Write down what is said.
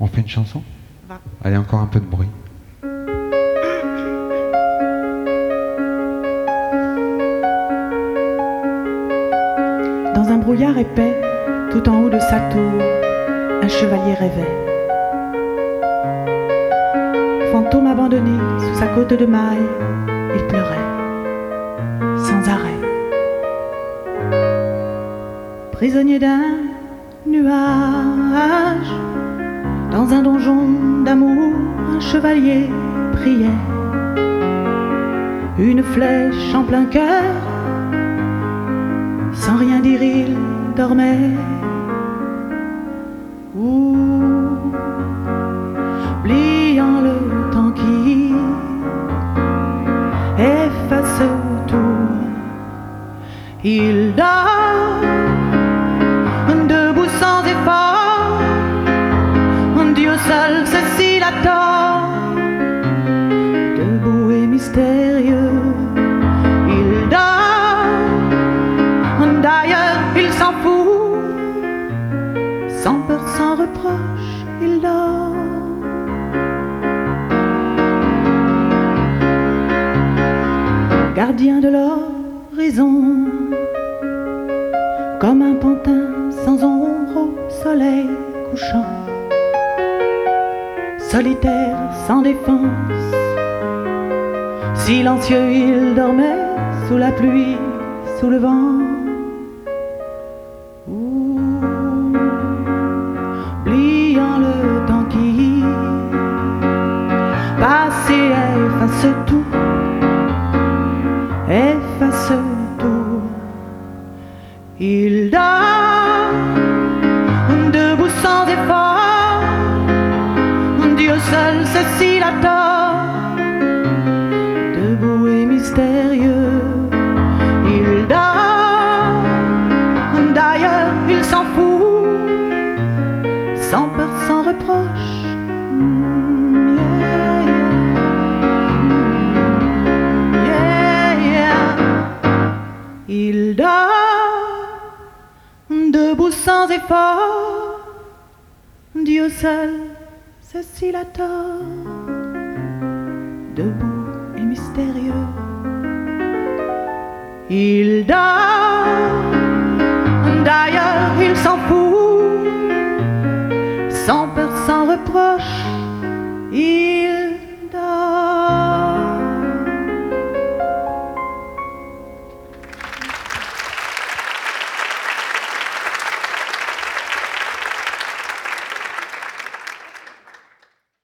On fait une chanson? Va. Allez, encore un peu de bruit. Dans un brouillard épais, tout en haut de sa tour, un chevalier rêvait. Fantôme abandonné sous sa côte de mailles, il pleurait, sans arrêt. Prisonnier d'un nuage, dans un donjon d'amour, un chevalier priait. Une flèche en plein cœur, sans rien dire il dormait. Oubliant le temps qui efface tout, il dort debout sans effort. Dieu seul sait s'il a tort. Debout et mystérieux, il dort. D'ailleurs, il s'en fout. Sans peur, sans reproche, il dort. Gardien de l'horizon, comme un pantin sans ombre au soleil couchant. Solitaire, sans défense, silencieux, il dormait sous la pluie, sous le vent. Oubliant le temps qui passe et efface tout, efface tout. Il dort debout sans effort. Dieu seul sait s'il a tort. Debout et mystérieux, il dort. D'ailleurs, il s'en fout. Sans peur, sans reproche. Il dort, debout sans effort. Dieu seul sait s'il a tort. Debout et mystérieux, il dort.